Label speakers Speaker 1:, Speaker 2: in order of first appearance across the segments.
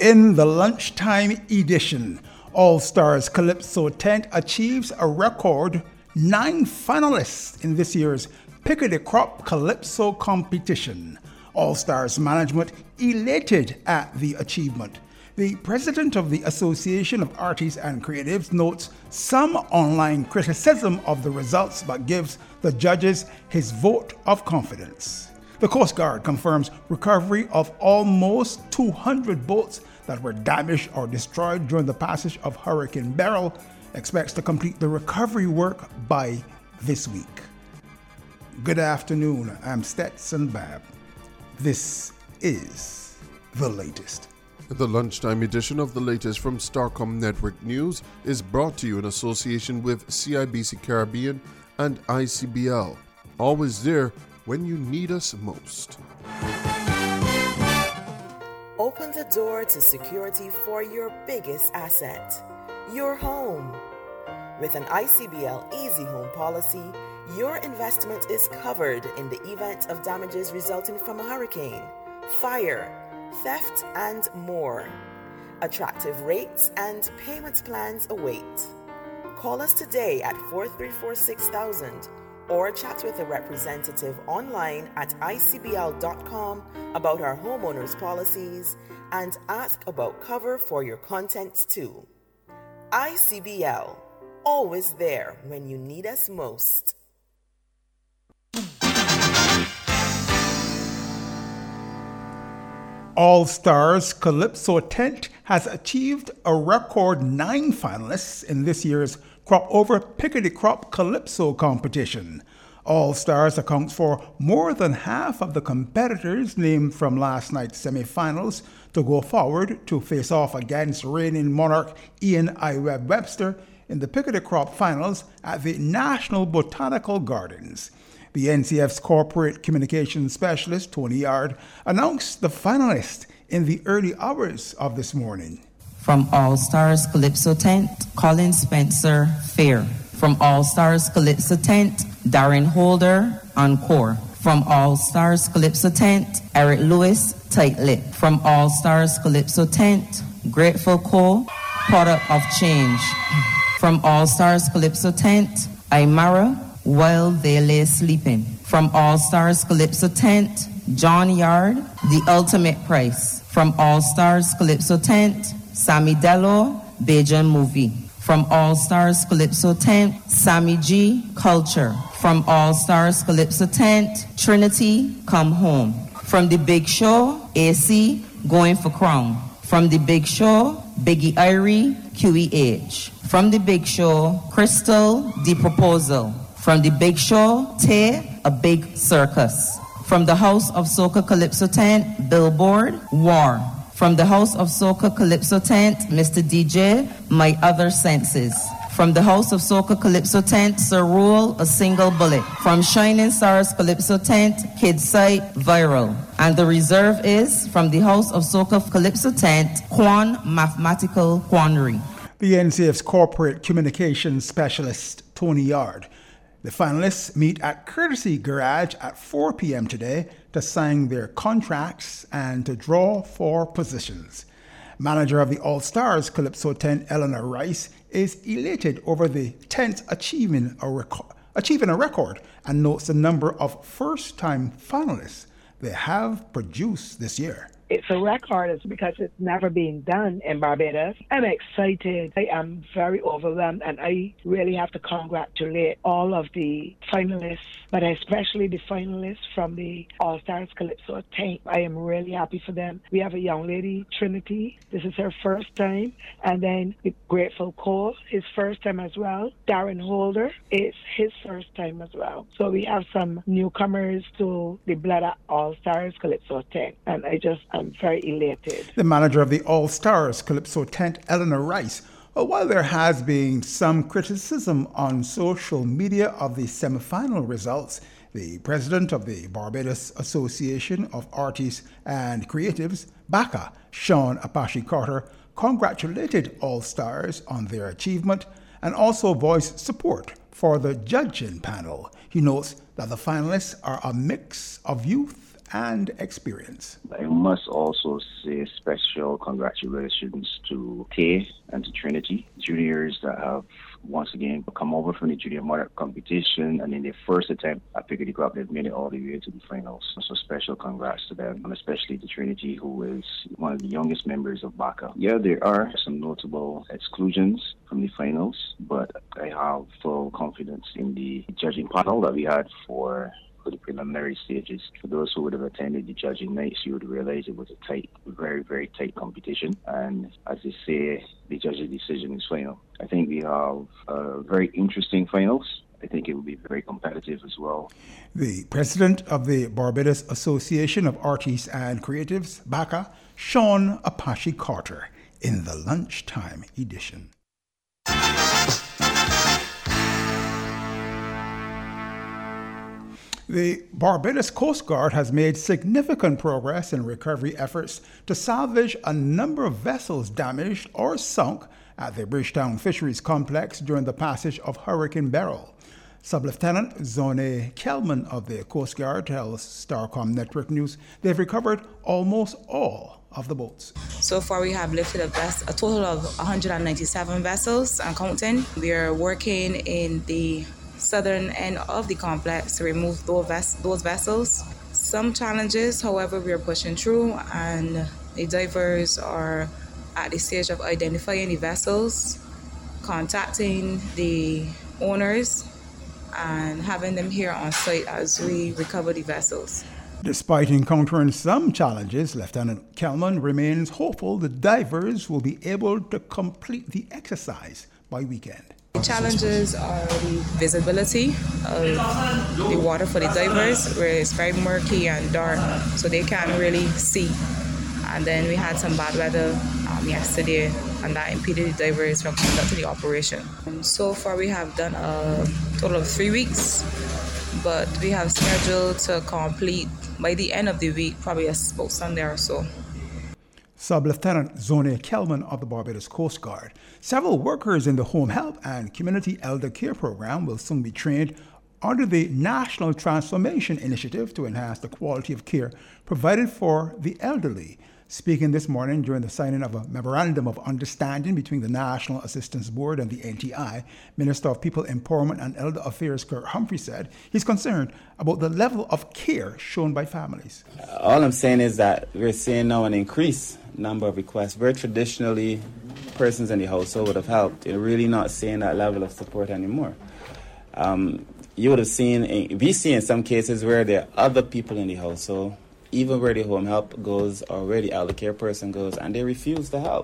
Speaker 1: In the lunchtime edition, All Stars Calypso Tent achieves a record 9 finalists in this year's Pick-a-Day Crop Calypso competition. All Stars management elated at the achievement. The president of the Association of Artists and Creatives notes some online criticism of the results but gives the judges his vote of confidence. The Coast Guard confirms recovery of almost 200 boats that were damaged or destroyed during the passage of Hurricane Beryl, expects to complete the recovery work by this week. Good afternoon, I'm Stetson Babb. This is The Latest.
Speaker 2: The lunchtime edition of The Latest from Starcom Network News is brought to you in association with CIBC Caribbean and ICBL. Always there when you need us most.
Speaker 3: Open the door to security for your biggest asset, your home. With an ICBL Easy Home policy, your investment is covered in the event of damages resulting from a hurricane, fire, theft, and more. Attractive rates and payment plans await. Call us today at 434-6000 or chat with a representative online at icbl.com about our homeowners policies and ask about cover for your contents too. ICBL, always there when you need us most.
Speaker 1: All Stars Calypso Tent has achieved a record 9 finalists in this year's Crop Over Pick-a-Day Crop Calypso competition. All Stars accounts for more than half of the competitors named from last night's semi-finals to go forward to face off against reigning monarch Ian I. Webster in the Pick-a-Day Crop finals at the National Botanical Gardens. The NCF's corporate communications specialist, Tony Yard, announced the finalists in the early hours of this morning.
Speaker 4: From All Stars Calypso Tent, Colin Spencer Fair. From All Stars Calypso Tent, Darren Holder Encore. From All Stars Calypso Tent, Eric Lewis Tight Lip. From All Stars Calypso Tent, Grateful Co. Product of Change. From All Stars Calypso Tent, Aymara While They Lay Sleeping. From All Stars Calypso Tent, John Yard, The Ultimate Price. From All Stars Calypso Tent, Sammy Dello, Bajan Movie. From All Stars Calypso Tent, Sammy G, Culture. From All Stars Calypso Tent, Trinity, Come Home. From The Big Show, AC, Going for Crown. From The Big Show, Biggie Irie, QEH. From The Big Show, Crystal, The Proposal. From The Big Show, Tay, A Big Circus. From the House of Soca Calypso Tent, Billboard, War. From the House of Soca Calypso Tent, Mr. DJ, My Other Senses. From the House of Soca Calypso Tent, Sir Rule, A Single Bullet. From Shining Stars Calypso Tent, Kid Sight, Viral. And the reserve is from the House of Soca Calypso Tent, Quan Mathematical Quandary.
Speaker 1: The NCF's corporate communications specialist, Tony Yard. The finalists meet at Courtesy Garage at 4 p.m. today to sign their contracts and to draw for positions. Manager of the All Stars Calypso Tent, Eleanor Rice, is elated over the tent achieving a record and notes the number of first-time finalists they have produced this year.
Speaker 5: It's a record because it's never been done in Barbados. I'm excited. I am very overwhelmed, and I really have to congratulate all of the finalists, but especially the finalists from the All Stars Calypso Tent. I am really happy for them. We have a young lady, Trinity. This is her first time. And then the Grateful Co, his first time as well. Darren Holder, it's his first time as well. So we have some newcomers to the Blood All Stars Calypso Tent, and I'm very elated.
Speaker 1: The manager of the All Stars Calypso Tent, Eleanor Rice. While there has been some criticism on social media of the semi-final results, the president of the Barbados Association of Artists and Creatives, BACA, Sean Apache Carter, congratulated All Stars on their achievement and also voiced support for the judging panel. He notes that the finalists are a mix of youth and experience.
Speaker 6: I must also say special congratulations to Tay and to Trinity, juniors that have once again come over from the Junior Monarch competition, and in their first attempt at Pickety Crop, they've made it all the way to the finals. So special congrats to them, and especially to Trinity, who is one of the youngest members of BACA. Yeah, there are some notable exclusions from the finals, but I have full confidence in the judging panel that we had for the preliminary stages. For those who would have attended the judging nights, you would realize it was a tight, very, very tight competition. And as they say, the judge's decision is final. I think we have very interesting finals. I think it will be very competitive as well.
Speaker 1: The president of the Barbados Association of Artists and Creatives, BACA, Sean Apache Carter, in the lunchtime edition. The Barbados Coast Guard has made significant progress in recovery efforts to salvage a number of vessels damaged or sunk at the Bridgetown Fisheries Complex during the passage of Hurricane Beryl. Sub-Lieutenant Zone Kelman of the Coast Guard tells Starcom Network News they've recovered almost all of the boats.
Speaker 7: So far we have lifted a total of 197 vessels and counting. We are working in the southern end of the complex to remove those vessels. Some challenges, however, we are pushing through, and the divers are at the stage of identifying the vessels, contacting the owners, and having them here on site as we recover the vessels.
Speaker 1: Despite encountering some challenges, Lieutenant Kelman remains hopeful the divers will be able to complete the exercise by weekend.
Speaker 7: The challenges are the visibility of the water for the divers, where it's very murky and dark, so they can't really see. And then we had some bad weather yesterday, and that impeded the divers from conducting the operation. And so far we have done a total of 3 weeks, but we have scheduled to complete by the end of the week, probably about Sunday or so.
Speaker 1: Sub-Lieutenant Zone Kelman of the Barbados Coast Guard. Several workers in the Home Help and Community Elder Care Program will soon be trained under the National Transformation Initiative to enhance the quality of care provided for the elderly. Speaking this morning during the signing of a Memorandum of Understanding between the National Assistance Board and the NTI, Minister of People Empowerment and Elder Affairs Kirk Humphrey said he's concerned about the level of care shown by families.
Speaker 8: All I'm saying is that we're seeing now an increased number of requests. Where traditionally persons in the household would have helped, you're really not seeing that level of support anymore. You would have seen, we see in some cases where there are other people in the household, even where the home help goes or where the elder care person goes, and they refuse to help.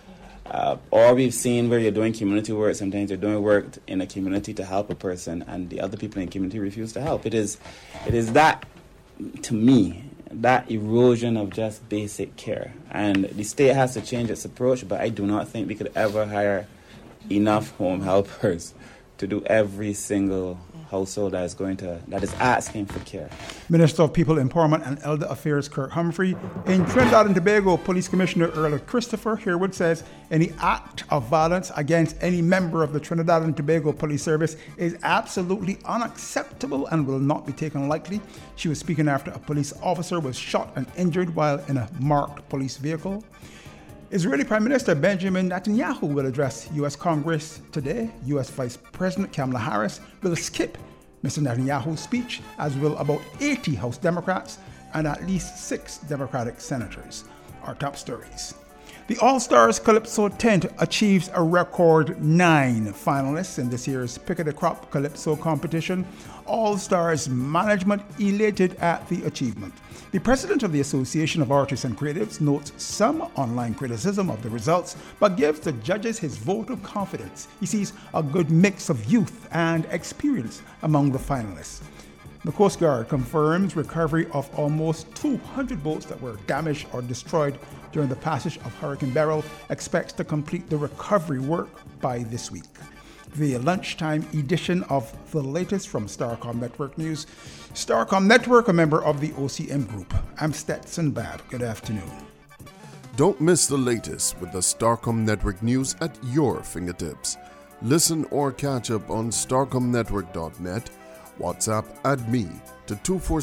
Speaker 8: Or we've seen where you're doing community work, sometimes you're doing work in a community to help a person, and the other people in the community refuse to help. It is that, to me, that erosion of just basic care. And the state has to change its approach, but I do not think we could ever hire enough home helpers to do every single household that is asking for care.
Speaker 1: Minister of People Empowerment and Elder Affairs Kirk Humphrey. In Trinidad and Tobago, Police Commissioner Earl Christopher Herwood says any act of violence against any member of the Trinidad and Tobago Police Service is absolutely unacceptable and will not be taken lightly. She was speaking after a police officer was shot and injured while in a marked police vehicle. Israeli Prime Minister Benjamin Netanyahu will address U.S. Congress today. U.S. Vice President Kamala Harris will skip Mr. Netanyahu's speech, as will about 80 House Democrats and at least 6 Democratic senators. Our top stories. The All-Stars Calypso tent achieves a record 9 finalists in this year's Pickety Crop Calypso competition. All-Stars management elated at the achievement. The president of the Association of Artists and Creatives notes some online criticism of the results, but gives the judges his vote of confidence. He sees a good mix of youth and experience among the finalists. The Coast Guard confirms recovery of almost 200 boats that were damaged or destroyed during the passage of Hurricane Beryl, expects to complete the recovery work by this week. The lunchtime edition of the latest from Starcom Network News. Starcom Network, a member of the OCM Group. I'm Stetson Babb. Good afternoon.
Speaker 2: Don't miss the latest with the Starcom Network News at your fingertips. Listen or catch up on starcomnetwork.net. WhatsApp @me to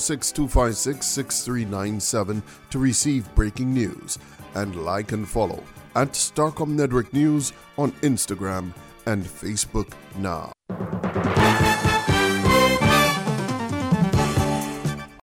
Speaker 2: 246-256-6397 to receive breaking news, and like and follow at Starcom Network News on Instagram and Facebook now.